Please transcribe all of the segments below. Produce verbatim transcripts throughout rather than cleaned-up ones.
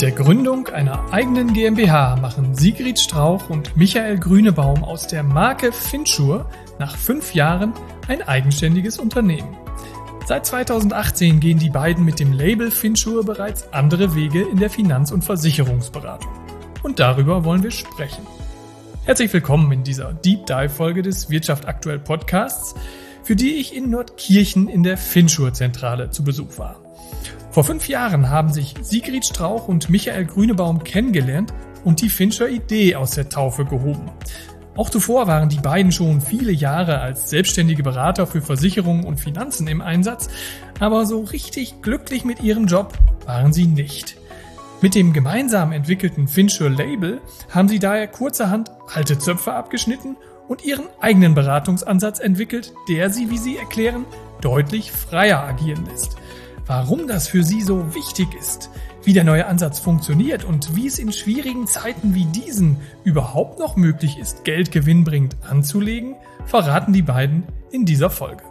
der Gründung einer eigenen GmbH machen Sigrid Strauch und Michael Grünebaum aus der Marke Finsure nach fünf Jahren ein eigenständiges Unternehmen. Seit zweitausendachtzehn gehen die beiden mit dem Label Finsure bereits andere Wege in der Finanz- und Versicherungsberatung. Und darüber wollen wir sprechen. Herzlich willkommen in dieser Deep Dive-Folge des Wirtschaft aktuell Podcasts, für die ich in Nordkirchen in der Finsure-Zentrale zu Besuch war. Vor fünf Jahren haben sich Sigrid Strauch und Michael Grünebaum kennengelernt und die Finsure-Idee aus der Taufe gehoben. Auch zuvor waren die beiden schon viele Jahre als selbstständige Berater für Versicherungen und Finanzen im Einsatz, aber so richtig glücklich mit ihrem Job waren sie nicht. Mit dem gemeinsam entwickelten Finsure-Label haben sie daher kurzerhand alte Zöpfe abgeschnitten und ihren eigenen Beratungsansatz entwickelt, der sie, wie sie erklären, deutlich freier agieren lässt. Warum das für sie so wichtig ist, wie der neue Ansatz funktioniert und wie es in schwierigen Zeiten wie diesen überhaupt noch möglich ist, Geld gewinnbringend anzulegen, verraten die beiden in dieser Folge.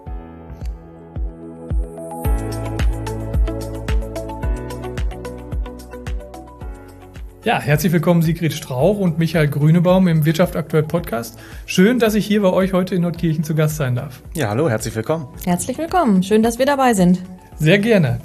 Ja, herzlich willkommen Sigrid Strauch und Michael Grünebaum im Wirtschaft aktuell Podcast. Schön, dass ich hier bei euch heute in Nordkirchen zu Gast sein darf. Ja, hallo, herzlich willkommen. Herzlich willkommen, schön, dass wir dabei sind. Sehr gerne.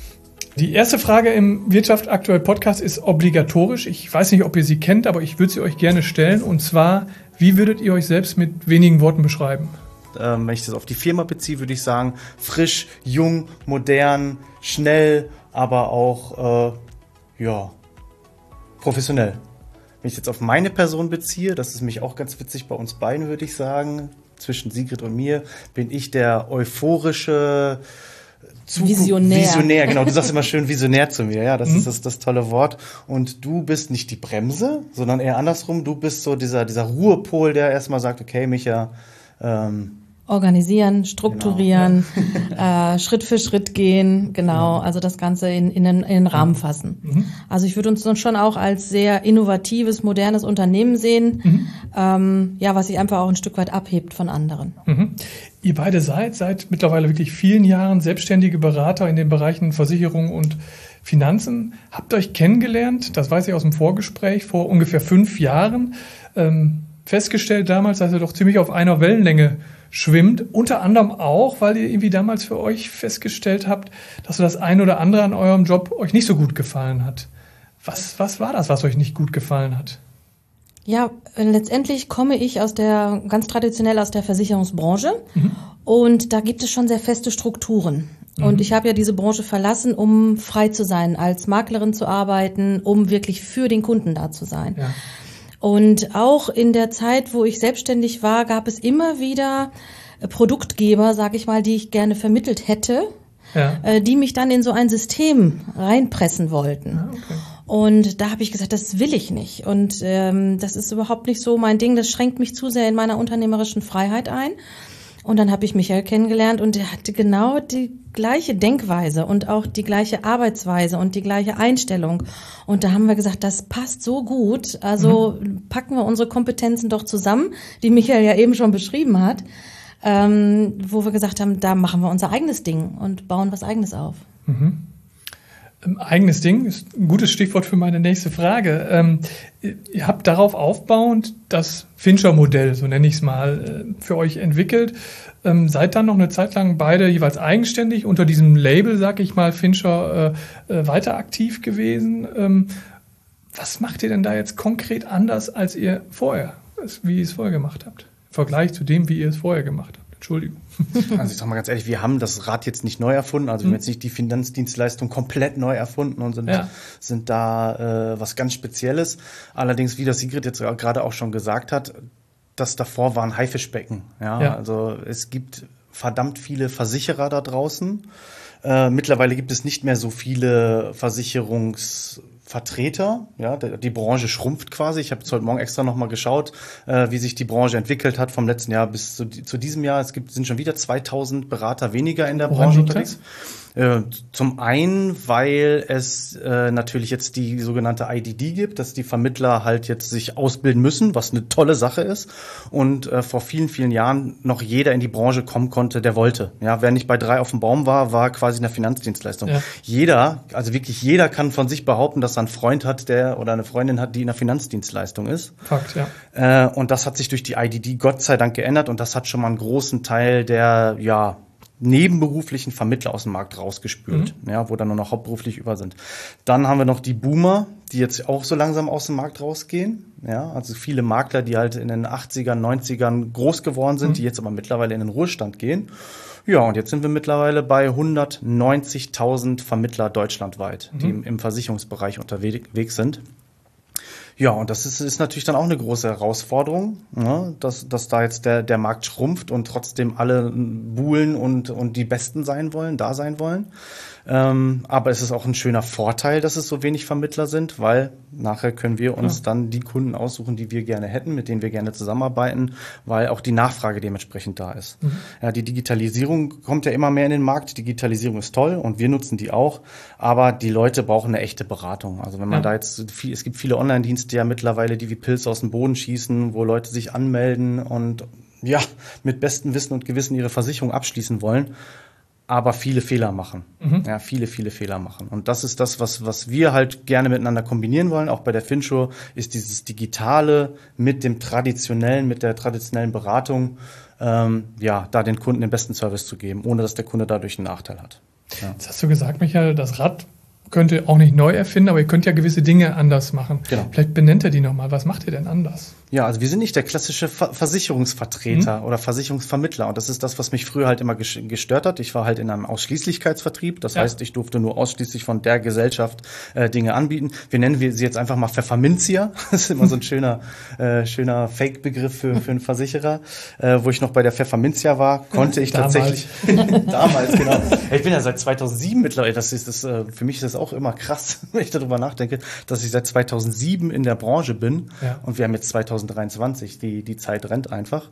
Die erste Frage im Wirtschaft aktuell Podcast ist obligatorisch. Ich weiß nicht, ob ihr sie kennt, aber ich würde sie euch gerne stellen. Und zwar, wie würdet ihr euch selbst mit wenigen Worten beschreiben? Ähm, wenn ich das auf die Firma beziehe, würde ich sagen, frisch, jung, modern, schnell, aber auch, äh, ja, professionell. Wenn ich jetzt auf meine Person beziehe, das ist mich auch ganz witzig bei uns beiden, würde ich sagen, zwischen Sigrid und mir, bin ich der euphorische Zukunft, Visionär. Visionär, genau. Du sagst immer schön Visionär zu mir, ja, das mhm. ist das, das tolle Wort. Und du bist nicht die Bremse, sondern eher andersrum. Du bist so dieser, dieser Ruhepol, der erstmal sagt, okay, Micha, ähm, organisieren, strukturieren, genau. äh, Schritt für Schritt gehen, genau, ja. Also das Ganze in, in, den, in den Rahmen fassen. Mhm. Also ich würde uns schon auch als sehr innovatives, modernes Unternehmen sehen, mhm. ähm, ja, was sich einfach auch ein Stück weit abhebt von anderen. Mhm. Ihr beide seid seit mittlerweile wirklich vielen Jahren selbstständige Berater in den Bereichen Versicherung und Finanzen. Habt euch kennengelernt, das weiß ich aus dem Vorgespräch, vor ungefähr fünf Jahren, ähm, festgestellt damals, dass ihr doch ziemlich auf einer Wellenlänge schwimmt, unter anderem auch, weil ihr irgendwie damals für euch festgestellt habt, dass so das ein oder andere an eurem Job euch nicht so gut gefallen hat. Was, was war das, was euch nicht gut gefallen hat? Ja, letztendlich komme ich aus der, ganz traditionell aus der Versicherungsbranche mhm. und da gibt es schon sehr feste Strukturen. Mhm. Und ich habe ja diese Branche verlassen, um frei zu sein, als Maklerin zu arbeiten, um wirklich für den Kunden da zu sein. Ja. Und auch in der Zeit, wo ich selbstständig war, gab es immer wieder Produktgeber, sag ich mal, die ich gerne vermittelt hätte, ja. die mich dann in so ein System reinpressen wollten. Ja, okay. Und da habe ich gesagt, das will ich nicht. Und ähm, das ist überhaupt nicht so mein Ding. Das schränkt mich zu sehr in meiner unternehmerischen Freiheit ein. Und dann habe ich Michael kennengelernt und der hatte genau die gleiche Denkweise und auch die gleiche Arbeitsweise und die gleiche Einstellung. Und da haben wir gesagt, das passt so gut. Also mhm. packen wir unsere Kompetenzen doch zusammen, die Michael ja eben schon beschrieben hat, ähm, wo wir gesagt haben, da machen wir unser eigenes Ding und bauen was Eigenes auf. Mhm. Eigenes Ding ist ein gutes Stichwort für meine nächste Frage. Ähm, ihr habt darauf aufbauend das Finsure-Modell, so nenne ich es mal, für euch entwickelt. Ähm, seid dann noch eine Zeit lang beide jeweils eigenständig unter diesem Label, sag ich mal, Finsure äh, äh, weiter aktiv gewesen. Ähm, was macht ihr denn da jetzt konkret anders, als ihr vorher, wie ihr es vorher gemacht habt? Im Vergleich zu dem, wie ihr es vorher gemacht habt. Entschuldigung. Also ich sag mal ganz ehrlich, wir haben das Rad jetzt nicht neu erfunden, also wir haben jetzt nicht die Finanzdienstleistung komplett neu erfunden und sind, ja. sind da äh, was ganz Spezielles. Allerdings, wie das Sigrid jetzt gerade auch schon gesagt hat, das davor war ein Haifischbecken. Ja? Ja. Also es gibt verdammt viele Versicherer da draußen. Äh, mittlerweile gibt es nicht mehr so viele Versicherungsvertreter. Ja, die Branche schrumpft quasi. Ich habe jetzt heute Morgen extra nochmal geschaut, äh, wie sich die Branche entwickelt hat vom letzten Jahr bis zu, zu diesem Jahr. Es gibt, sind schon wieder zweitausend Berater weniger in der Branche unterwegs. Äh, zum einen, weil es äh, natürlich jetzt die sogenannte I D D gibt, dass die Vermittler halt jetzt sich ausbilden müssen, was eine tolle Sache ist. Und äh, vor vielen, vielen Jahren noch jeder in die Branche kommen konnte, der wollte. Ja, wer nicht bei drei auf dem Baum war, war quasi in der Finanzdienstleistung. Ja. Jeder, also wirklich jeder kann von sich behaupten, dass er einen Freund hat, der oder eine Freundin hat, die in der Finanzdienstleistung ist. Fakt, ja. Äh, und das hat sich durch die I D D Gott sei Dank geändert und das hat schon mal einen großen Teil der, ja, nebenberuflichen Vermittler aus dem Markt rausgespült, mhm. ja, wo dann nur noch hauptberuflich über sind. Dann haben wir noch die Boomer, die jetzt auch so langsam aus dem Markt rausgehen. Ja, also viele Makler, die halt in den achtzigern, neunzigern groß geworden sind, mhm. die jetzt aber mittlerweile in den Ruhestand gehen. Ja, und jetzt sind wir mittlerweile bei hundertneunzigtausend Vermittler deutschlandweit, mhm. die im, im Versicherungsbereich unterwegs sind. Ja, und das ist, ist natürlich dann auch eine große Herausforderung, ne? dass, dass da jetzt der, der Markt schrumpft und trotzdem alle buhlen und, und die Besten sein wollen, da sein wollen. Ähm, aber es ist auch ein schöner Vorteil, dass es so wenig Vermittler sind, weil nachher können wir uns ja. dann die Kunden aussuchen, die wir gerne hätten, mit denen wir gerne zusammenarbeiten, weil auch die Nachfrage dementsprechend da ist. Mhm. Ja, die Digitalisierung kommt ja immer mehr in den Markt. Digitalisierung ist toll und wir nutzen die auch, aber die Leute brauchen eine echte Beratung. Also wenn man ja. da jetzt viel, es gibt viele Online-Dienste ja mittlerweile, die wie Pilze aus dem Boden schießen, wo Leute sich anmelden und ja, mit bestem Wissen und Gewissen ihre Versicherung abschließen wollen, aber viele Fehler machen. Mhm. Ja, viele, viele Fehler machen. Und das ist das, was, was wir halt gerne miteinander kombinieren wollen. Auch bei der Finchur ist dieses Digitale mit dem Traditionellen, mit der traditionellen Beratung, ähm, ja, da den Kunden den besten Service zu geben, ohne dass der Kunde dadurch einen Nachteil hat. Ja. Jetzt hast du gesagt, Michael, das Rad könnt ihr auch nicht neu erfinden, aber ihr könnt ja gewisse Dinge anders machen. Genau. Vielleicht benennt ihr die nochmal. Was macht ihr denn anders? Ja, also wir sind nicht der klassische Ver- Versicherungsvertreter mhm. oder Versicherungsvermittler. Und das ist das, was mich früher halt immer gestört hat. Ich war halt in einem Ausschließlichkeitsvertrieb. Das ja. heißt, ich durfte nur ausschließlich von der Gesellschaft äh, Dinge anbieten. Wir nennen wir sie jetzt einfach mal Pfefferminzia. Das ist immer so ein schöner äh, schöner Fake-Begriff für, für einen Versicherer. Äh, wo ich noch bei der Pfefferminzia war, konnte ich damals. tatsächlich... damals, genau. Ich bin ja seit zweitausendsieben mittlerweile. Das ist das, äh, für mich ist das auch immer krass, wenn ich darüber nachdenke, dass ich seit zweitausendsieben in der Branche bin. Ja. Und wir haben jetzt zweitausenddreiundzwanzig, die, die Zeit rennt einfach.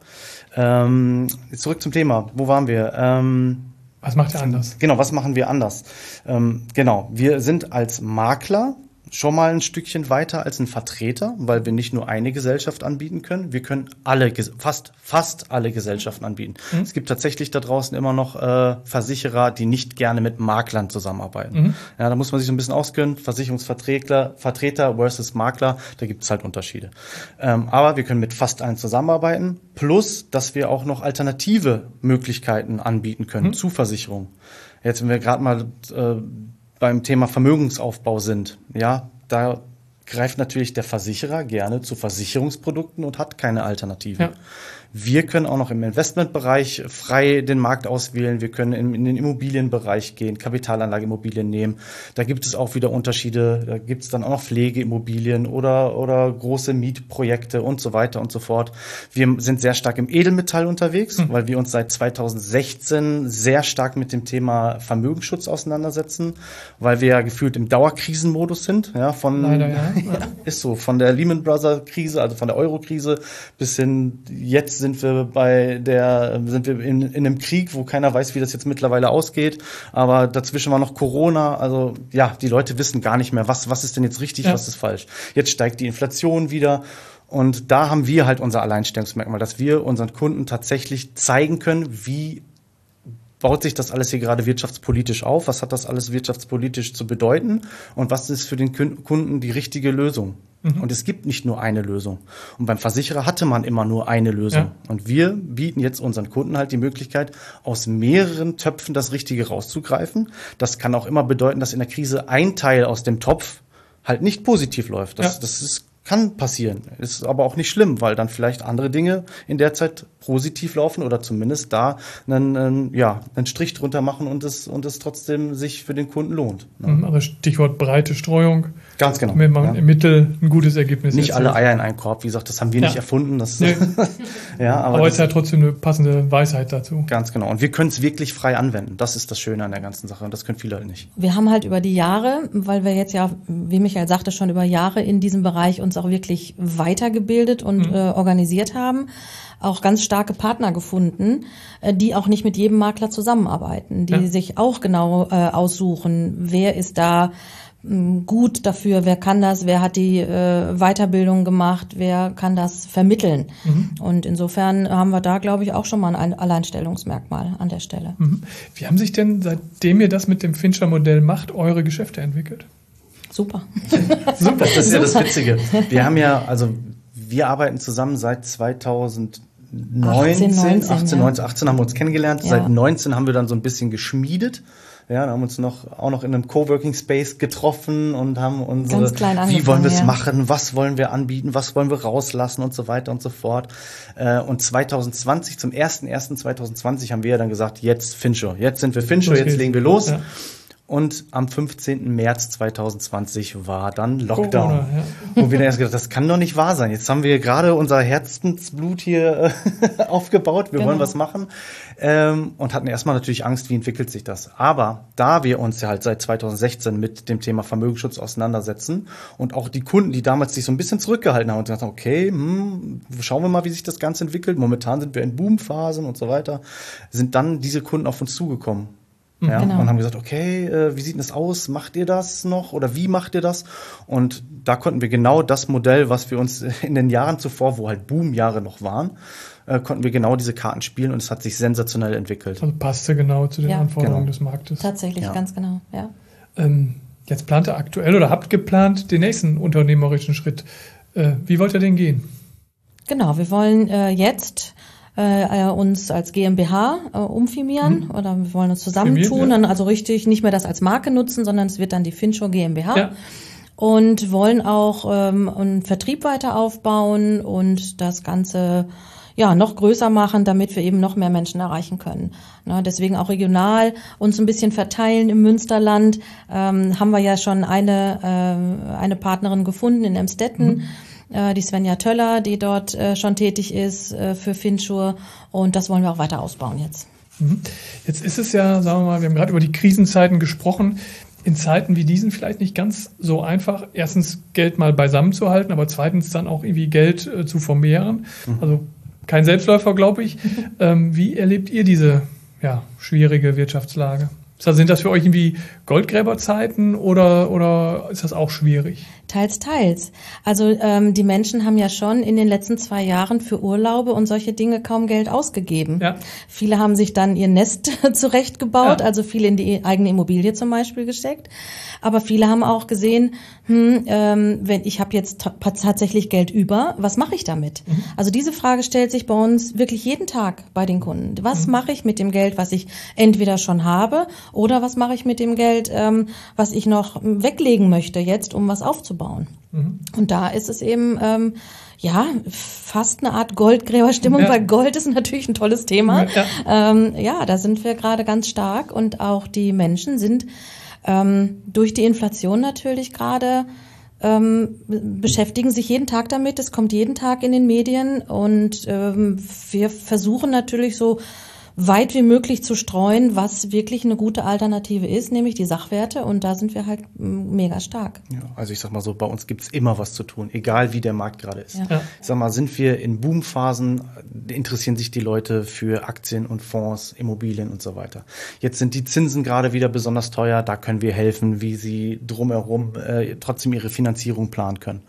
Ähm, zurück zum Thema. Wo waren wir? Ähm, was macht ihr anders? Genau, was machen wir anders? Ähm, genau, wir sind als Makler schon mal ein Stückchen weiter als ein Vertreter, weil wir nicht nur eine Gesellschaft anbieten können, wir können alle, fast fast alle Gesellschaften anbieten. Mhm. Es gibt tatsächlich da draußen immer noch äh, Versicherer, die nicht gerne mit Maklern zusammenarbeiten. Mhm. Ja, da muss man sich so ein bisschen auskennen, Versicherungsvertreter Vertreter versus Makler, da gibt es halt Unterschiede. Ähm, aber wir können mit fast allen zusammenarbeiten, plus, dass wir auch noch alternative Möglichkeiten anbieten können mhm. zu Versicherungen. Jetzt, wenn wir gerade mal äh, beim Thema Vermögensaufbau sind, ja, da greift natürlich der Versicherer gerne zu Versicherungsprodukten und hat keine Alternativen. Ja. Wir können auch noch im Investmentbereich frei den Markt auswählen. Wir können in, in den Immobilienbereich gehen, Kapitalanlageimmobilien nehmen. Da gibt es auch wieder Unterschiede. Da gibt es dann auch noch Pflegeimmobilien oder, oder große Mietprojekte und so weiter und so fort. Wir sind sehr stark im Edelmetall unterwegs, mhm. weil wir uns seit zweitausendsechzehn sehr stark mit dem Thema Vermögensschutz auseinandersetzen, weil wir ja gefühlt im Dauerkrisenmodus sind. Ja, von, Leider, ja. ja, ist so, von der Lehman Brothers Krise, also von der Euro-Krise bis hin jetzt sind wir bei der, sind wir in, in einem Krieg, wo keiner weiß, wie das jetzt mittlerweile ausgeht. Aber dazwischen war noch Corona. Also ja, die Leute wissen gar nicht mehr, was, was ist denn jetzt richtig, ja. was ist falsch. Jetzt steigt die Inflation wieder. Und da haben wir halt unser Alleinstellungsmerkmal, dass wir unseren Kunden tatsächlich zeigen können, wie baut sich das alles hier gerade wirtschaftspolitisch auf? Was hat das alles wirtschaftspolitisch zu bedeuten? Und was ist für den Kunden die richtige Lösung? Mhm. Und es gibt nicht nur eine Lösung. Und beim Versicherer hatte man immer nur eine Lösung. Ja. Und wir bieten jetzt unseren Kunden halt die Möglichkeit, aus mehreren Töpfen das Richtige rauszugreifen. Das kann auch immer bedeuten, dass in der Krise ein Teil aus dem Topf halt nicht positiv läuft. Das, ja. das ist kann passieren, ist aber auch nicht schlimm, weil dann vielleicht andere Dinge in der Zeit positiv laufen oder zumindest da einen, einen, ja, einen Strich drunter machen und es, und es trotzdem sich für den Kunden lohnt. Also Stichwort breite Streuung. Ganz genau. Damit man ja. im Mittel ein gutes Ergebnis Nicht erzielt. Alle Eier in einen Korb. Wie gesagt, das haben wir ja. nicht erfunden. Das nee. ja, aber aber es ist ja trotzdem eine passende Weisheit dazu. Ganz genau. Und wir können es wirklich frei anwenden. Das ist das Schöne an der ganzen Sache. Und das können viele halt nicht. Wir haben halt über die Jahre, weil wir jetzt ja, wie Michael sagte, schon über Jahre in diesem Bereich uns auch wirklich weitergebildet und mhm. äh, organisiert haben, auch ganz starke Partner gefunden, die auch nicht mit jedem Makler zusammenarbeiten, die ja. sich auch genau äh, aussuchen, wer ist da mh, gut dafür, wer kann das, wer hat die äh, Weiterbildung gemacht, wer kann das vermitteln. Mhm. Und insofern haben wir da, glaube ich, auch schon mal ein Alleinstellungsmerkmal an der Stelle. Mhm. Wie haben sich denn, seitdem ihr das mit dem Fincher-Modell macht, eure Geschäfte entwickelt? Super. Super, das ist ja das Witzige. Wir haben ja, also wir arbeiten zusammen seit zweitausendneunzehn, achtzehn, neunzehn, achtzehn, neunzehn, achtzehn haben wir uns kennengelernt. Ja. Seit neunzehn haben wir dann so ein bisschen geschmiedet. Ja, da haben wir uns noch auch noch in einem Coworking Space getroffen und haben unsere, wie wollen wir es ja. machen, was wollen wir anbieten, was wollen wir rauslassen und so weiter und so fort. Und zwanzig zwanzig, zum ersten ersten zweitausendzwanzig haben wir ja dann gesagt, jetzt Fincho, jetzt sind wir Fincho, jetzt legen wir los. Ja. Und am fünfzehnten März zweitausendzwanzig war dann Lockdown. Corona, ja. Wo wir dann erst gedacht, das kann doch nicht wahr sein. Jetzt haben wir gerade unser Herzensblut hier äh, aufgebaut. Wir genau. wollen was machen. Ähm, und hatten erstmal natürlich Angst, wie entwickelt sich das. Aber da wir uns ja halt seit zweitausendsechzehn mit dem Thema Vermögensschutz auseinandersetzen und auch die Kunden, die damals sich so ein bisschen zurückgehalten haben und gesagt haben, okay, hm, schauen wir mal, wie sich das Ganze entwickelt. Momentan sind wir in Boomphasen und so weiter. Sind dann diese Kunden auf uns zugekommen. Ja, genau. Und haben gesagt, okay, äh, wie sieht denn das aus? Macht ihr das noch oder wie macht ihr das? Und da konnten wir genau das Modell, was wir uns in den Jahren zuvor, wo halt Boom-Jahre noch waren, äh, konnten wir genau diese Karten spielen und es hat sich sensationell entwickelt. Also passte genau zu den ja. Anforderungen genau. des Marktes. Tatsächlich, ja. ganz genau, ja. Ähm, jetzt plant ihr aktuell oder habt geplant den nächsten unternehmerischen Schritt. Äh, wie wollt ihr den gehen? Genau, wir wollen äh, jetzt Äh, uns als GmbH äh, umfirmieren mhm. oder wir wollen uns zusammentun, ja. also richtig nicht mehr das als Marke nutzen, sondern es wird dann die Fincho GmbH ja. und wollen auch ähm, einen Vertrieb weiter aufbauen und das Ganze ja noch größer machen, damit wir eben noch mehr Menschen erreichen können. Ne, deswegen auch regional uns ein bisschen verteilen im Münsterland. Ähm, haben wir ja schon eine äh, eine Partnerin gefunden in Emstetten. Mhm. Die Svenja Töller, die dort äh, schon tätig ist äh, für Finchur und das wollen wir auch weiter ausbauen jetzt. Jetzt ist es ja, sagen wir mal, wir haben gerade über die Krisenzeiten gesprochen, in Zeiten wie diesen vielleicht nicht ganz so einfach, erstens Geld mal beisammen zu halten, aber zweitens dann auch irgendwie Geld äh, zu vermehren. Mhm. Also kein Selbstläufer, glaube ich. ähm, wie erlebt ihr diese ja, schwierige Wirtschaftslage? Sind das für euch irgendwie Goldgräberzeiten oder, oder ist das auch schwierig? Teils, teils. Also ähm, die Menschen haben ja schon in den letzten zwei Jahren für Urlaube und solche Dinge kaum Geld ausgegeben. Ja. Viele haben sich dann ihr Nest zurechtgebaut, ja. also viele in die eigene Immobilie zum Beispiel gesteckt. Aber viele haben auch gesehen, hm, ähm, wenn ich habe jetzt t- tatsächlich Geld über, was mache ich damit? Mhm. Also diese Frage stellt sich bei uns wirklich jeden Tag bei den Kunden. Was mhm. mache ich mit dem Geld, was ich entweder schon habe, oder was mache ich mit dem Geld, ähm, was ich noch weglegen möchte jetzt, um was aufzubauen? Mhm. Und da ist es eben ähm, ja fast eine Art Goldgräberstimmung, ja. weil Gold ist natürlich ein tolles Thema. Ja, ja. Ähm, ja da sind wir gerade ganz stark und auch die Menschen sind ähm, durch die Inflation natürlich gerade ähm, beschäftigen sich jeden Tag damit. Es kommt jeden Tag in den Medien und ähm, wir versuchen natürlich so weit wie möglich zu streuen, was wirklich eine gute Alternative ist, nämlich die Sachwerte. Und da sind wir halt mega stark. Ja, also ich sag mal so, bei uns gibt's immer was zu tun, egal wie der Markt gerade ist. Ja. Ich sag mal, sind wir in Boomphasen, interessieren sich die Leute für Aktien und Fonds, Immobilien und so weiter. Jetzt sind die Zinsen gerade wieder besonders teuer, da können wir helfen, wie sie drumherum äh, trotzdem ihre Finanzierung planen können.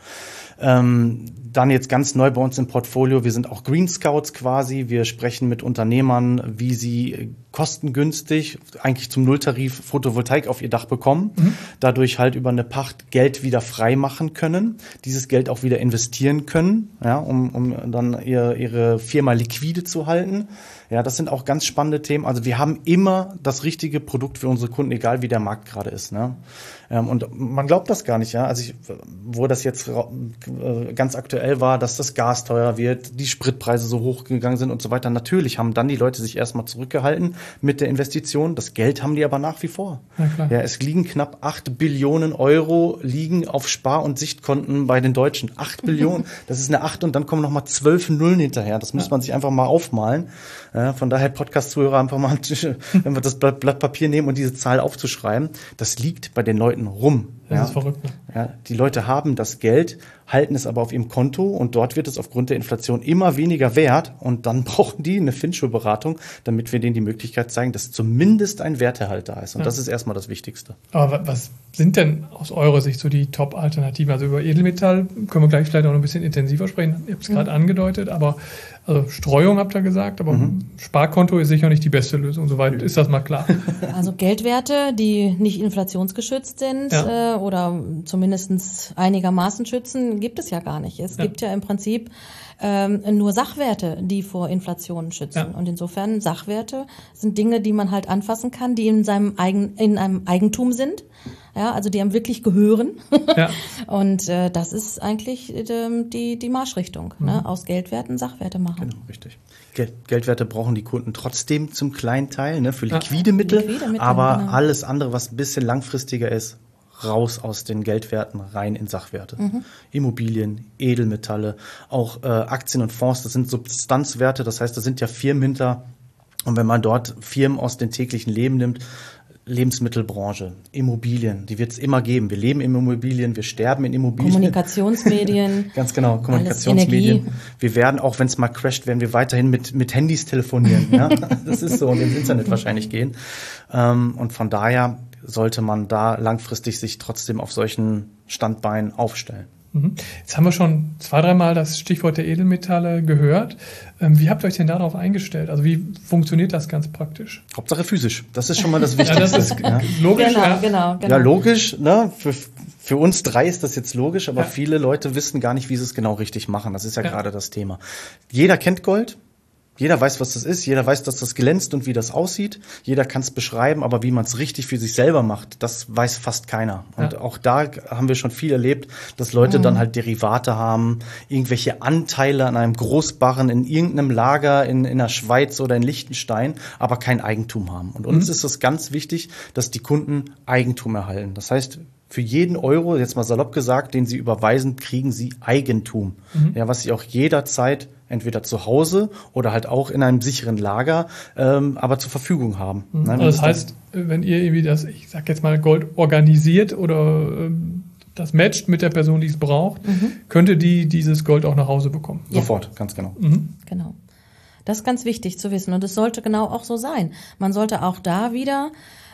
Ähm, dann jetzt ganz neu bei uns im Portfolio, wir sind auch Green Scouts quasi, wir sprechen mit Unternehmern, wie sie kostengünstig, eigentlich zum Nulltarif Photovoltaik auf ihr Dach bekommen, mhm. dadurch halt über eine Pacht Geld wieder frei machen können, dieses Geld auch wieder investieren können, ja, um, um dann ihr, ihre Firma liquide zu halten. Ja, das sind auch ganz spannende Themen. Also wir haben immer das richtige Produkt für unsere Kunden, egal wie der Markt gerade ist. Ne? Und man glaubt das gar nicht. Ja, also ich, wo das jetzt äh, ganz aktuell war, dass das Gas teuer wird, die Spritpreise so hoch gegangen sind und so weiter. Natürlich haben dann die Leute sich erstmal zurückgehalten mit der Investition. Das Geld haben die aber nach wie vor. Ja, klar. Ja, es liegen knapp acht Billionen Euro liegen auf Spar- und Sichtkonten bei den Deutschen. acht Billionen, das ist eine acht und dann kommen noch mal zwölf Nullen hinterher. Das muss ja. man sich einfach mal aufmalen. Ja, von daher Podcast-Zuhörer einfach mal, wenn wir das Blatt, Blatt Papier nehmen und diese Zahl aufzuschreiben, das liegt bei den Leuten rum. Das ja. ist verrückt. Ne? Ja, die Leute haben das Geld, halten es aber auf ihrem Konto und dort wird es aufgrund der Inflation immer weniger wert und dann brauchen die eine Finchur-Beratung, damit wir denen die Möglichkeit zeigen, dass zumindest ein Werterhalt da ist. Und ja. das ist erstmal das Wichtigste. Aber was sind denn aus eurer Sicht so die Top-Alternativen? Also über Edelmetall können wir gleich vielleicht auch noch ein bisschen intensiver sprechen. Ihr habt es gerade mhm. angedeutet, aber also Streuung habt ihr gesagt, aber mhm. Sparkonto ist sicher nicht die beste Lösung. Soweit mhm. ist das mal klar. Also Geldwerte, die nicht inflationsgeschützt sind ja. äh, oder zumindest einigermaßen schützen, gibt es ja gar nicht. Es ja. gibt ja im Prinzip ähm, nur Sachwerte, die vor Inflation schützen. Ja. Und insofern Sachwerte sind Dinge, die man halt anfassen kann, die in seinem eigen, in einem Eigentum sind. Ja, also die einem wirklich gehören. Ja. Und äh, das ist eigentlich äh, die, die Marschrichtung. Mhm. Ne? Aus Geldwerten Sachwerte machen. Genau, richtig. Geld, Geldwerte brauchen die Kunden trotzdem zum kleinen Teil, ne, für liquide Mittel. Liquide Mittel aber genau. alles andere, was ein bisschen langfristiger ist, raus aus den Geldwerten, rein in Sachwerte. Mhm. Immobilien, Edelmetalle, auch äh, Aktien und Fonds, das sind Substanzwerte. Das heißt, da sind ja Firmen hinter. Und wenn man dort Firmen aus dem täglichen Leben nimmt, Lebensmittelbranche, Immobilien, die wird es immer geben. Wir leben in Immobilien, wir sterben in Immobilien. Kommunikationsmedien. Ganz genau, Kommunikationsmedien. Wir werden, auch wenn es mal crasht, werden wir weiterhin mit, mit Handys telefonieren. Ja? Das ist so und ins Internet wahrscheinlich gehen. Ähm, und von daher sollte man da langfristig sich trotzdem auf solchen Standbeinen aufstellen. Jetzt haben wir schon zwei, dreimal das Stichwort der Edelmetalle gehört. Wie habt ihr euch denn darauf eingestellt? Also wie funktioniert das ganz praktisch? Hauptsache physisch. Das ist schon mal das Wichtigste. Ja, das ist ja. logisch. Genau, ja. genau, genau. Ja, logisch. Ne? Für, für uns drei ist das jetzt logisch, aber ja. viele Leute wissen gar nicht, wie sie es genau richtig machen. Das ist ja, ja. gerade das Thema. Jeder kennt Gold. Jeder weiß, was das ist. Jeder weiß, dass das glänzt und wie das aussieht. Jeder kann es beschreiben, aber wie man es richtig für sich selber macht, das weiß fast keiner. Und ja. auch da haben wir schon viel erlebt, dass Leute mhm. dann halt Derivate haben, irgendwelche Anteile an einem Großbarren in irgendeinem Lager in, in der Schweiz oder in Liechtenstein, aber kein Eigentum haben. Und uns mhm. ist es ganz wichtig, dass die Kunden Eigentum erhalten. Das heißt, für jeden Euro, jetzt mal salopp gesagt, den sie überweisen, kriegen sie Eigentum. Mhm. Ja, was sie auch jederzeit entweder zu Hause oder halt auch in einem sicheren Lager, ähm, aber zur Verfügung haben. Mhm. Nein, also das heißt, wenn ihr irgendwie das, ich sag jetzt mal, Gold organisiert oder ähm, das matcht mit der Person, die es braucht, mhm. könnte die dieses Gold auch nach Hause bekommen? Ja. Sofort, ganz genau. Mhm. Genau. Das ist ganz wichtig zu wissen und es sollte genau auch so sein. Man sollte auch da wieder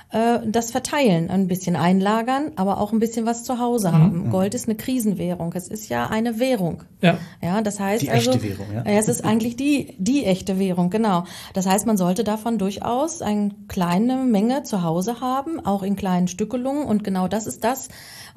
das verteilen, ein bisschen einlagern, aber auch ein bisschen was zu Hause mhm. haben. Gold ist eine Krisenwährung. Es ist ja eine Währung. Ja. Ja, das heißt die also, echte Währung, ja. Es ist eigentlich die, die echte Währung, genau. Das heißt, man sollte davon durchaus eine kleine Menge zu Hause haben, auch in kleinen Stückelungen. Und genau das ist das.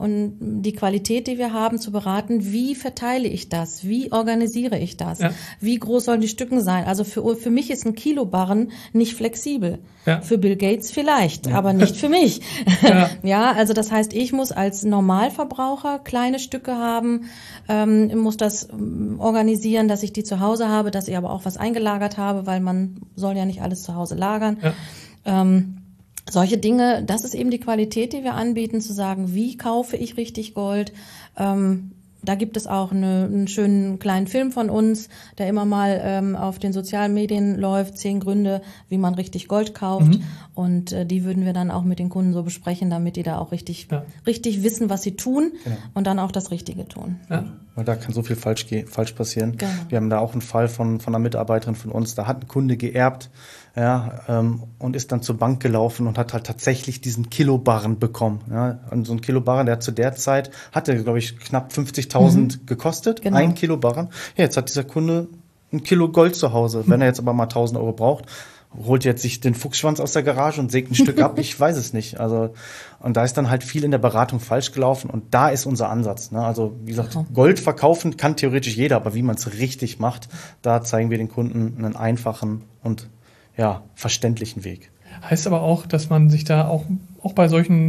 Und die Qualität, die wir haben, zu beraten, wie verteile ich das? Wie organisiere ich das? Ja. Wie groß sollen die Stücken sein? Also für, für mich ist ein Kilobarren nicht flexibel. Ja. Für Bill Gates vielleicht, ja. aber nicht für mich. Ja. ja, also das heißt, ich muss als Normalverbraucher kleine Stücke haben, ähm, muss das organisieren, dass ich die zu Hause habe, dass ich aber auch was eingelagert habe, weil man soll ja nicht alles zu Hause lagern. Ja. Ähm, Solche Dinge, das ist eben die Qualität, die wir anbieten, zu sagen, wie kaufe ich richtig Gold? Ähm, da gibt es auch eine, einen schönen kleinen Film von uns, der immer mal ähm, auf den sozialen Medien läuft, zehn Gründe, wie man richtig Gold kauft. Mhm. Und äh, die würden wir dann auch mit den Kunden so besprechen, damit die da auch richtig, ja. richtig wissen, was sie tun genau. und dann auch das Richtige tun. Ja. Weil da kann so viel falsch, ge- falsch passieren. Genau. Wir haben da auch einen Fall von, von einer Mitarbeiterin von uns, da hat ein Kunde geerbt, ja, ähm, und ist dann zur Bank gelaufen und hat halt tatsächlich diesen Kilobarren bekommen. Ja. Und so ein Kilobarren, der hat zu der Zeit, hatte, glaube ich, knapp fünfzigtausend mhm. gekostet, genau. ein Kilobarren. Ja, jetzt hat dieser Kunde ein Kilo Gold zu Hause. Mhm. Wenn er jetzt aber mal tausend Euro braucht, holt jetzt sich den Fuchsschwanz aus der Garage und sägt ein Stück ab, ich weiß es nicht. Also, und da ist dann halt viel in der Beratung falsch gelaufen und da ist unser Ansatz. Ne? Also, wie gesagt, okay. Gold verkaufen kann theoretisch jeder, aber wie man es richtig macht, da zeigen wir den Kunden einen einfachen und ja, verständlichen Weg. Heißt aber auch, dass man sich da auch, auch bei solchen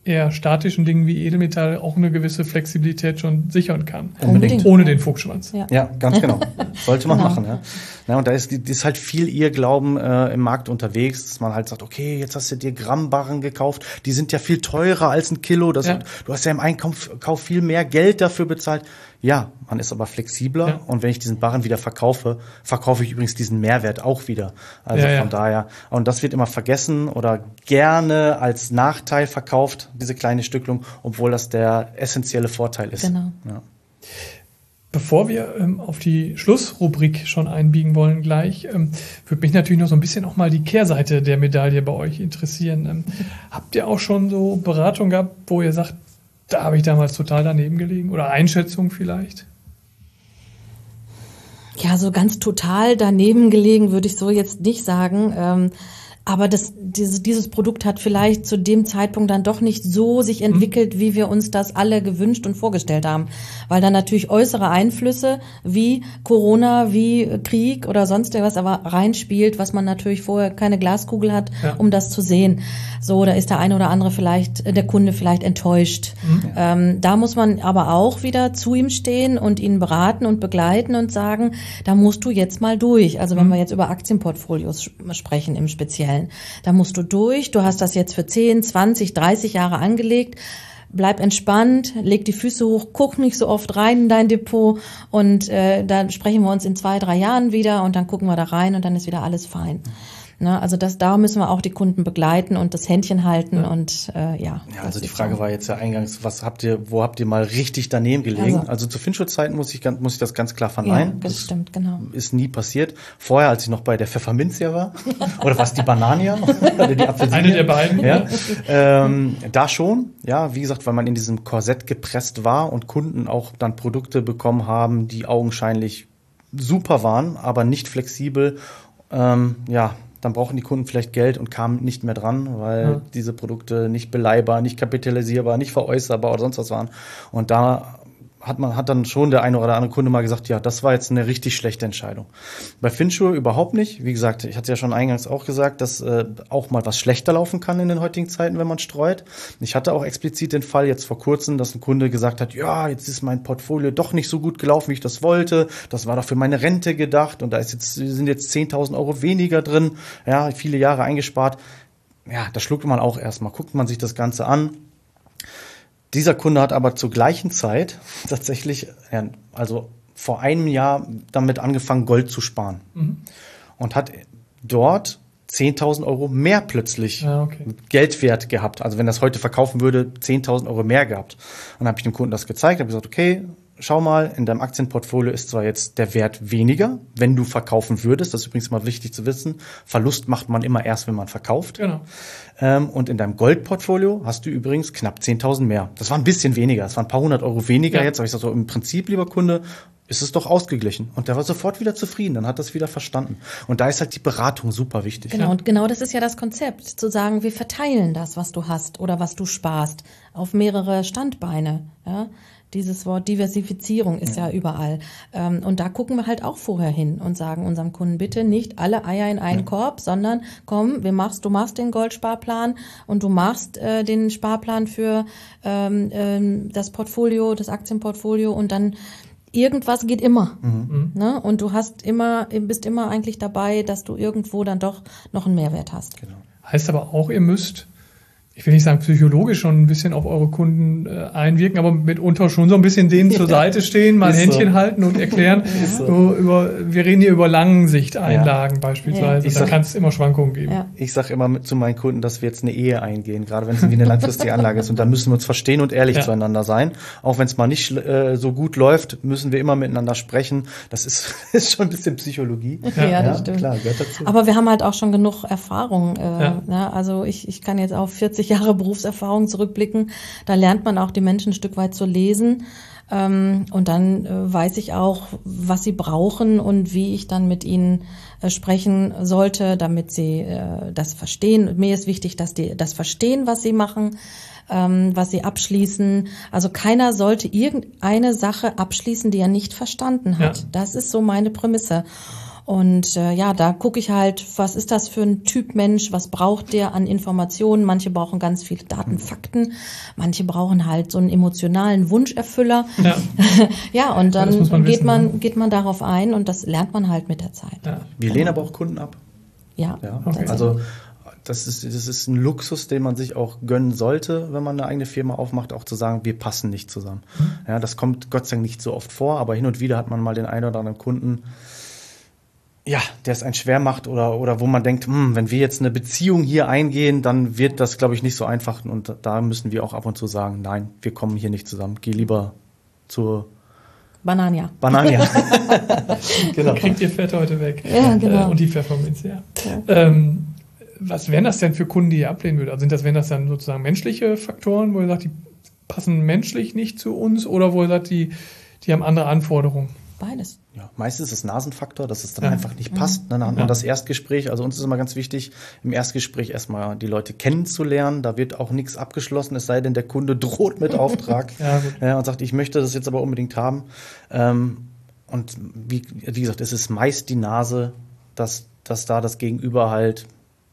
eher statischen Dingen wie Edelmetall auch eine gewisse Flexibilität schon sichern kann. Unbedingt. Ohne den Fuchsschwanz. Ja, ja ganz genau. Sollte man genau. machen. Ja. Ja, und da ist, ist halt viel Irrglauben äh, im Markt unterwegs, dass man halt sagt, okay, jetzt hast du dir Grammbarren gekauft, die sind ja viel teurer als ein Kilo. Das, ja. Du hast ja im Einkauf Kauf viel mehr Geld dafür bezahlt. Ja, man ist aber flexibler ja. und wenn ich diesen Barren wieder verkaufe, verkaufe ich übrigens diesen Mehrwert auch wieder. Also ja, von ja. daher, und das wird immer vergessen oder gerne als Nachteil verkauft, diese kleine Stückelung, obwohl das der essentielle Vorteil ist. Genau. Ja. Bevor wir ähm, auf die Schlussrubrik schon einbiegen wollen gleich, ähm, würde mich natürlich noch so ein bisschen auch mal die Kehrseite der Medaille bei euch interessieren. Ähm, habt ihr auch schon so Beratung gehabt, wo ihr sagt, da habe ich damals total daneben gelegen? Oder Einschätzung vielleicht? Ja, so ganz total daneben gelegen würde ich so jetzt nicht sagen. Ähm, aber das, dieses, dieses Produkt hat vielleicht zu dem Zeitpunkt dann doch nicht so sich entwickelt, mhm. wie wir uns das alle gewünscht und vorgestellt haben. Weil dann natürlich äußere Einflüsse wie Corona, wie Krieg oder sonst irgendwas aber reinspielt, was man natürlich vorher keine Glaskugel hat, ja. um das zu sehen. So, da ist der eine oder andere vielleicht, der Kunde vielleicht enttäuscht. Mhm. Ähm, da muss man aber auch wieder zu ihm stehen und ihn beraten und begleiten und sagen, da musst du jetzt mal durch. Also wenn mhm. wir jetzt über Aktienportfolios sprechen im Speziellen, da musst du durch. Du hast das jetzt für zehn, zwanzig, dreißig Jahre angelegt. Bleib entspannt, leg die Füße hoch, guck nicht so oft rein in dein Depot und äh, dann sprechen wir uns in zwei, drei Jahren wieder und dann gucken wir da rein und dann ist wieder alles fein. Ne, also das, da müssen wir auch die Kunden begleiten und das Händchen halten ja. und äh, ja. Ja, also die Frage so. war jetzt ja eingangs, was habt ihr, wo habt ihr mal richtig daneben gelegen? Also, also zu Finchur-Zeiten muss ich muss ich das ganz klar verneinen. Ja, das, das stimmt, genau. Ist nie passiert. Vorher, als ich noch bei der Pfefferminzia war, oder was die Banania oder die Apfelsine. Eine der beiden. Ja, ähm, da schon. Ja, wie gesagt, weil man in diesem Korsett gepresst war und Kunden auch dann Produkte bekommen haben, die augenscheinlich super waren, aber nicht flexibel. Ähm, ja. Dann brauchen die Kunden vielleicht Geld und kamen nicht mehr dran, weil ja. diese Produkte nicht beleihbar, nicht kapitalisierbar, nicht veräußerbar oder sonst was waren. Und da hat man hat dann schon der eine oder andere Kunde mal gesagt, ja, das war jetzt eine richtig schlechte Entscheidung. Bei Finchur überhaupt nicht. Wie gesagt, ich hatte ja schon eingangs auch gesagt, dass äh, auch mal was schlechter laufen kann in den heutigen Zeiten, wenn man streut. Ich hatte auch explizit den Fall jetzt vor kurzem, dass ein Kunde gesagt hat, ja, jetzt ist mein Portfolio doch nicht so gut gelaufen, wie ich das wollte. Das war doch für meine Rente gedacht und da ist jetzt sind jetzt zehntausend Euro weniger drin. Ja, viele Jahre eingespart. Ja, das schluckt man auch erstmal. Guckt man sich das Ganze an. Dieser Kunde hat aber zur gleichen Zeit tatsächlich, also vor einem Jahr damit angefangen, Gold zu sparen. Mhm. Und hat dort zehntausend Euro mehr plötzlich ja, okay. Geldwert gehabt. Also wenn das heute verkaufen würde, zehntausend Euro mehr gehabt. Und dann habe ich dem Kunden das gezeigt, habe gesagt, okay, schau mal, in deinem Aktienportfolio ist zwar jetzt der Wert weniger, wenn du verkaufen würdest. Das ist übrigens mal wichtig zu wissen. Verlust macht man immer erst, wenn man verkauft. Genau. Ähm, und in deinem Goldportfolio hast du übrigens knapp zehntausend mehr. Das war ein bisschen weniger. Das waren ein paar hundert Euro weniger ja. jetzt. Aber ich sage so, im Prinzip, lieber Kunde, ist es doch ausgeglichen. Und der war sofort wieder zufrieden. Dann hat das wieder verstanden. Und da ist halt die Beratung super wichtig. Genau, und genau das ist ja das Konzept. Zu sagen, wir verteilen das, was du hast oder was du sparst, auf mehrere Standbeine. Ja. Dieses Wort Diversifizierung ist ja, ja überall. Und da gucken wir halt auch vorher hin und sagen unserem Kunden, bitte nicht alle Eier in einen ja. Korb, sondern komm, wir machst, du machst den Goldsparplan und du machst äh, den Sparplan für ähm, äh, das Portfolio, das Aktienportfolio und dann irgendwas geht immer. Mhm. Ne? Und du hast immer, bist immer eigentlich dabei, dass du irgendwo dann doch noch einen Mehrwert hast. Genau. Heißt aber auch, ihr müsst, ich will nicht sagen psychologisch schon ein bisschen auf eure Kunden äh, einwirken, aber mitunter schon so ein bisschen denen zur Seite stehen, mal ein Händchen so. halten und erklären. so. So über, wir reden hier über Langensichteinlagen ja. beispielsweise. Ja. Da kann es immer Schwankungen geben. Ja. Ich sage immer mit, zu meinen Kunden, dass wir jetzt eine Ehe eingehen, gerade wenn es wie eine langfristige Anlage ist. Und da müssen wir uns verstehen und ehrlich ja. zueinander sein. Auch wenn es mal nicht äh, so gut läuft, müssen wir immer miteinander sprechen. Das ist, ist schon ein bisschen Psychologie. Ja, ja, das stimmt. Klar, gehört dazu. Aber wir haben halt auch schon genug Erfahrung. Äh, ja. ne? Also ich, ich kann jetzt auf vierzig Jahre Berufserfahrung zurückblicken. Da lernt man auch die Menschen ein Stück weit zu lesen. Ähm, und dann äh, weiß ich auch, was sie brauchen und wie ich dann mit ihnen äh, sprechen sollte, damit sie äh, das verstehen. Mir ist wichtig, dass die das verstehen, was sie machen, ähm, was sie abschließen. Also keiner sollte irgendeine Sache abschließen, die er nicht verstanden hat. Ja. Das ist so meine Prämisse. Und äh, ja, da gucke ich halt, was ist das für ein Typ Mensch, was braucht der an Informationen? Manche brauchen ganz viele Daten, Fakten, manche brauchen halt so einen emotionalen Wunscherfüller. Ja, ja und dann ja, man geht wissen, man ne? geht man darauf ein und das lernt man halt mit der Zeit. Ja. Wir lehnen aber auch Kunden ab. Ja, ja. Okay. Also das ist, das ist ein Luxus, den man sich auch gönnen sollte, wenn man eine eigene Firma aufmacht, auch zu sagen, wir passen nicht zusammen. Mhm. Ja, das kommt Gott sei Dank nicht so oft vor, aber hin und wieder hat man mal den einen oder anderen Kunden, ja, der es einen schwer macht oder, oder wo man denkt, hm, wenn wir jetzt eine Beziehung hier eingehen, dann wird das, glaube ich, nicht so einfach. Und da müssen wir auch ab und zu sagen, nein, wir kommen hier nicht zusammen. Geh lieber zur Banania. Banania. Genau. Kriegt ihr Fett heute weg. Ja, genau. Und die Pfefferminz, ja. ja. Ähm, was wären das denn für Kunden, die ihr ablehnen würdet? Also sind das, wären das dann sozusagen menschliche Faktoren, wo ihr sagt, die passen menschlich nicht zu uns oder wo ihr sagt, die, die haben andere Anforderungen? Beides. Ja, meistens ist es Nasenfaktor, dass es dann ja. einfach nicht passt. Dann hat man ja. das Erstgespräch. Also uns ist immer ganz wichtig, im Erstgespräch erstmal die Leute kennenzulernen. Da wird auch nichts abgeschlossen, es sei denn, der Kunde droht mit Auftrag ja, ja, und sagt, ich möchte das jetzt aber unbedingt haben. Ähm, und wie, wie gesagt, es ist meist die Nase, dass, dass da das Gegenüber halt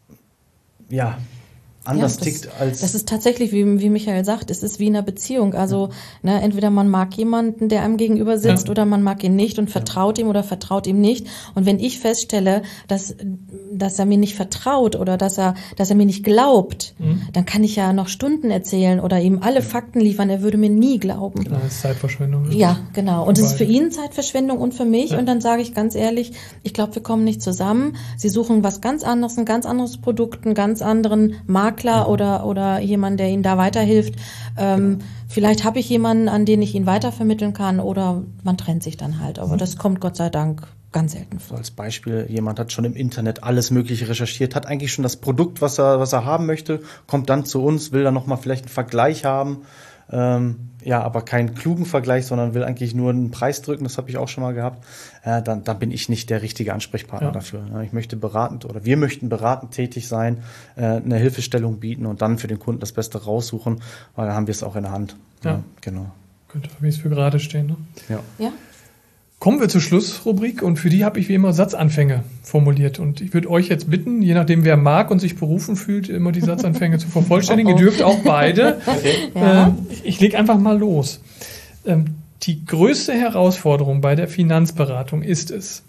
ja anders ja, das, tickt als... Das ist tatsächlich, wie, wie Michael sagt, es ist wie in einer Beziehung. Also ja. ne, entweder man mag jemanden, der einem gegenüber sitzt, ja. oder man mag ihn nicht und vertraut ja. ihm oder vertraut ihm nicht. Und wenn ich feststelle, dass, dass er mir nicht vertraut oder dass er, dass er mir nicht glaubt, mhm. dann kann ich ja noch Stunden erzählen oder ihm alle Fakten liefern. Er würde mir nie glauben. Genau, das ist Zeitverschwendung. Ja, genau. Und es ist für ihn Zeitverschwendung und für mich. Ja. Und dann sage ich ganz ehrlich, ich glaube, wir kommen nicht zusammen. Sie suchen was ganz anderes, ein ganz anderes Produkt, einen ganz anderen Makler oder oder jemand, der Ihnen da weiterhilft. Ähm, genau. Vielleicht habe ich jemanden, an den ich ihn weitervermitteln kann oder man trennt sich dann halt. Aber mhm. das kommt Gott sei Dank ganz selten vor. So als Beispiel, jemand hat schon im Internet alles Mögliche recherchiert, hat eigentlich schon das Produkt, was er was er haben möchte, kommt dann zu uns, will dann nochmal vielleicht einen Vergleich haben. Ähm, ja, aber keinen klugen Vergleich, sondern will eigentlich nur einen Preis drücken, das habe ich auch schon mal gehabt, äh, dann, dann bin ich nicht der richtige Ansprechpartner ja. dafür. Ich möchte beratend oder wir möchten beratend tätig sein, äh, eine Hilfestellung bieten und dann für den Kunden das Beste raussuchen, weil dann haben wir es auch in der Hand. Ja, ja genau. Könnte wie es für gerade stehen, ne? Ja. Ja. Kommen wir zur Schlussrubrik und für die habe ich wie immer Satzanfänge formuliert. Und ich würde euch jetzt bitten, je nachdem wer mag und sich berufen fühlt, immer die Satzanfänge zu vervollständigen. Ihr dürft auch beide. Okay. Ja. Ähm, ich lege einfach mal los. Ähm, die größte Herausforderung bei der Finanzberatung ist es,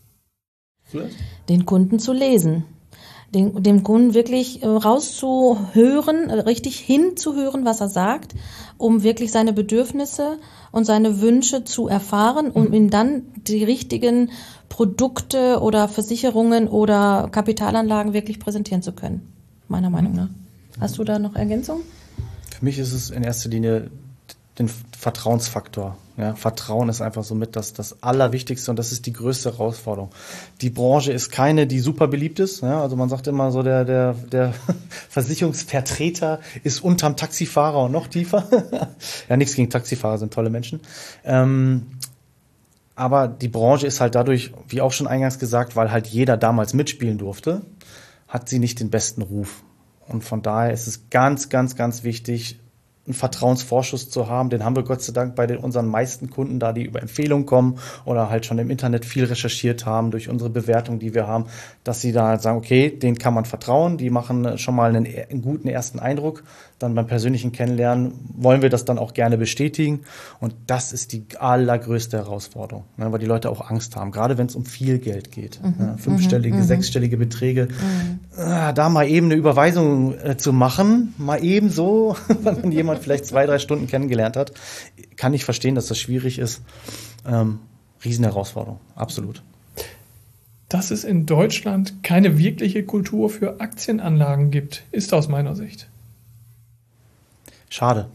den Kunden zu lesen. Den, dem Kunden wirklich äh, rauszuhören, äh, richtig hinzuhören, was er sagt, um wirklich seine Bedürfnisse und seine Wünsche zu erfahren, um mhm. ihm dann die richtigen Produkte oder Versicherungen oder Kapitalanlagen wirklich präsentieren zu können, meiner Meinung nach. Hast du da noch Ergänzung? Für mich ist es in erster Linie den Vertrauensfaktor. Ja, Vertrauen ist einfach so mit das, das Allerwichtigste und das ist die größte Herausforderung. Die Branche ist keine, die super beliebt ist. Ja, also man sagt immer so, der, der, der Versicherungsvertreter ist unterm Taxifahrer und noch tiefer. Ja, nichts gegen Taxifahrer, sind tolle Menschen. Ähm, aber die Branche ist halt dadurch, wie auch schon eingangs gesagt, weil halt jeder damals mitspielen durfte, hat sie nicht den besten Ruf. Und von daher ist es ganz, ganz, ganz wichtig, einen Vertrauensvorschuss zu haben. Den haben wir Gott sei Dank bei den, unseren meisten Kunden, da die über Empfehlungen kommen oder halt schon im Internet viel recherchiert haben durch unsere Bewertung, die wir haben, dass sie da halt sagen, okay, denen kann man vertrauen, die machen schon mal einen, einen guten ersten Eindruck. Dann beim persönlichen Kennenlernen wollen wir das dann auch gerne bestätigen. Und das ist die allergrößte Herausforderung, ne, weil die Leute auch Angst haben, gerade wenn es um viel Geld geht. Mhm, ja, fünfstellige, mhm, sechsstellige Beträge. Mhm. Ah, da mal eben eine Überweisung äh, zu machen, mal eben so, wenn man jemand vielleicht zwei, drei Stunden kennengelernt hat, kann ich verstehen, dass das schwierig ist. Ähm, Riesenherausforderung, absolut. Dass es in Deutschland keine wirkliche Kultur für Aktienanlagen gibt, ist aus meiner Sicht. Schade.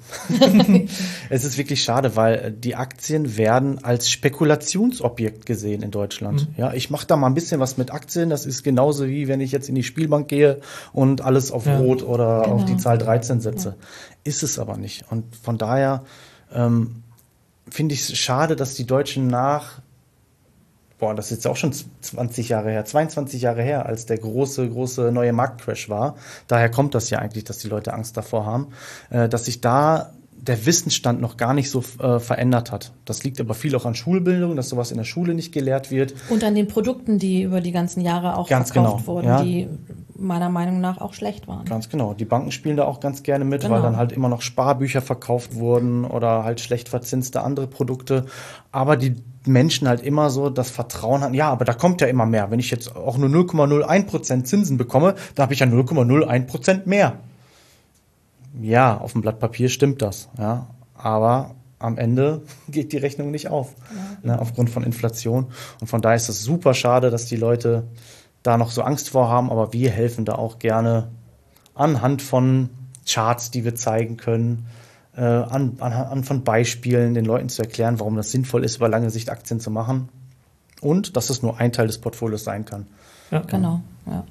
Es ist wirklich schade, weil die Aktien werden als Spekulationsobjekt gesehen in Deutschland. Mhm. Ja, ich mache da mal ein bisschen was mit Aktien. Das ist genauso wie wenn ich jetzt in die Spielbank gehe und alles auf ja. Rot oder genau. auf die Zahl dreizehn setze. Ja. Ist es aber nicht. Und von daher ähm, finde ich es schade, dass die Deutschen nach Boah, das ist jetzt auch schon zwanzig Jahre her, zweiundzwanzig Jahre her, als der große, große neue Marktcrash war. Daher kommt das ja eigentlich, dass die Leute Angst davor haben, dass sich da der Wissensstand noch gar nicht so äh, verändert hat. Das liegt aber viel auch an Schulbildung, dass sowas in der Schule nicht gelehrt wird. Und an den Produkten, die über die ganzen Jahre auch ganz verkauft genau, wurden, ja. die meiner Meinung nach auch schlecht waren. Ganz genau. Die Banken spielen da auch ganz gerne mit, Genau. weil dann halt immer noch Sparbücher verkauft wurden oder halt schlecht verzinste andere Produkte. Aber die Menschen halt immer so das Vertrauen hatten, ja, aber da kommt ja immer mehr. Wenn ich jetzt auch nur null Komma null eins Prozent Zinsen bekomme, da habe ich ja null Komma null eins Prozent mehr. Ja, auf dem Blatt Papier stimmt das, ja. Aber am Ende geht die Rechnung nicht auf, ja. ne, aufgrund von Inflation. Und von daher ist es super schade, dass die Leute da noch so Angst vor haben. Aber wir helfen da auch gerne anhand von Charts, die wir zeigen können, äh, an, anhand von Beispielen den Leuten zu erklären, warum das sinnvoll ist, über lange Sicht Aktien zu machen. Und dass es nur ein Teil des Portfolios sein kann. Ja. Genau, ja.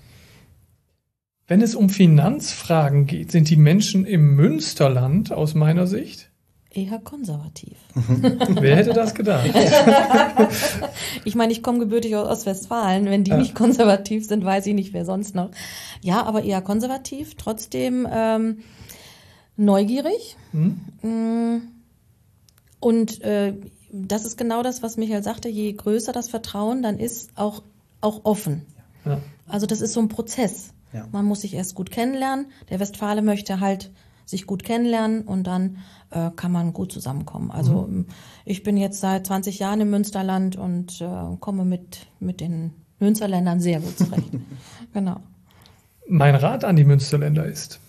Wenn es um Finanzfragen geht, sind die Menschen im Münsterland aus meiner Sicht eher konservativ. Wer hätte das gedacht? Ich meine, ich komme gebürtig aus Ostwestfalen. Wenn die ja. nicht konservativ sind, weiß ich nicht, wer sonst noch. Ja, aber eher konservativ, trotzdem ähm, neugierig. Hm? Und äh, das ist genau das, was Michael sagte. Je größer das Vertrauen, dann ist auch, auch offen. Ja. Also das ist so ein Prozess. Ja. Man muss sich erst gut kennenlernen. Der Westfale möchte halt sich gut kennenlernen und dann äh, kann man gut zusammenkommen. Also mhm. ich bin jetzt seit zwanzig Jahren im Münsterland und äh, komme mit, mit den Münsterländern sehr gut zurecht. Genau. Mein Rat an die Münsterländer ist,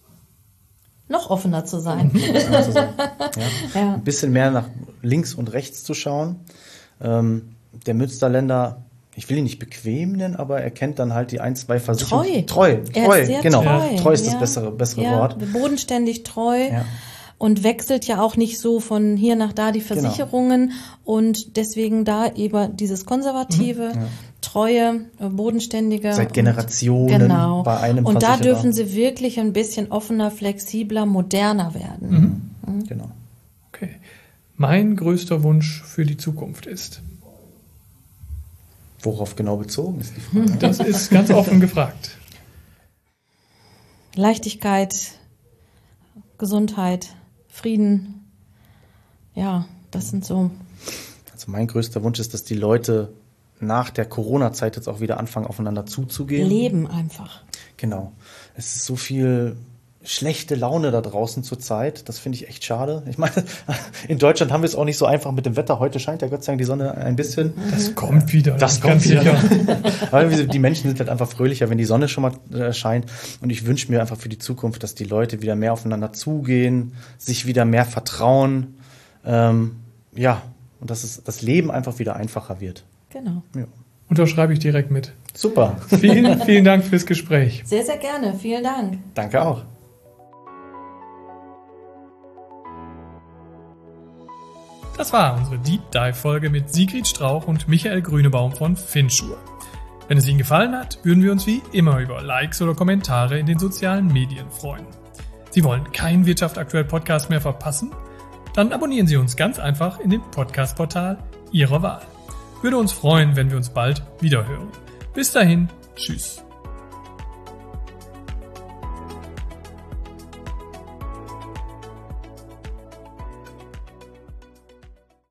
noch offener zu sein. Mhm, offener zu sein. Ja. Ja. Ein bisschen mehr nach links und rechts zu schauen. Ähm, der Münsterländer, ich will ihn nicht bequem nennen, aber er kennt dann halt die ein, zwei Versicherungen. Treu. Treu, treu, er ist sehr genau. Treu, treu ist ja. das bessere, bessere ja. Wort. Bodenständig treu. Ja. Und wechselt ja auch nicht so von hier nach da die Versicherungen. Genau. Und deswegen da eben dieses konservative, mhm. ja. treue, bodenständige. Seit Generationen genau. bei einem Und Versicherer. da dürfen sie wirklich ein bisschen offener, flexibler, moderner werden. Mhm. Mhm. Genau. Okay. Mein größter Wunsch für die Zukunft ist? Worauf genau bezogen ist die Frage? Das ist ganz offen gefragt. Leichtigkeit, Gesundheit, Frieden. Ja, das sind so. Also mein größter Wunsch ist, dass die Leute nach der Corona-Zeit jetzt auch wieder anfangen, aufeinander zuzugehen. Leben einfach. Genau. Es ist so viel schlechte Laune da draußen zurzeit. Das finde ich echt schade. Ich meine, in Deutschland haben wir es auch nicht so einfach mit dem Wetter. Heute scheint ja Gott sei Dank die Sonne ein bisschen. Das kommt wieder. Das, das kommt wieder. Weil die Menschen sind halt einfach fröhlicher, wenn die Sonne schon mal scheint. Und ich wünsche mir einfach für die Zukunft, dass die Leute wieder mehr aufeinander zugehen, sich wieder mehr vertrauen. Ähm, ja, und dass es, das Leben einfach wieder einfacher wird. Genau. Ja. Unterschreibe ich direkt mit. Super. Vielen, vielen Dank fürs Gespräch. Sehr, sehr gerne. Vielen Dank. Danke auch. Das war unsere Deep Dive Folge mit Sigrid Strauch und Michael Grünebaum von Finsure. Wenn es Ihnen gefallen hat, würden wir uns wie immer über Likes oder Kommentare in den sozialen Medien freuen. Sie wollen keinen Wirtschaft aktuell Podcast mehr verpassen? Dann abonnieren Sie uns ganz einfach in dem Podcast-Portal Ihrer Wahl. Würde uns freuen, wenn wir uns bald wiederhören. Bis dahin, tschüss.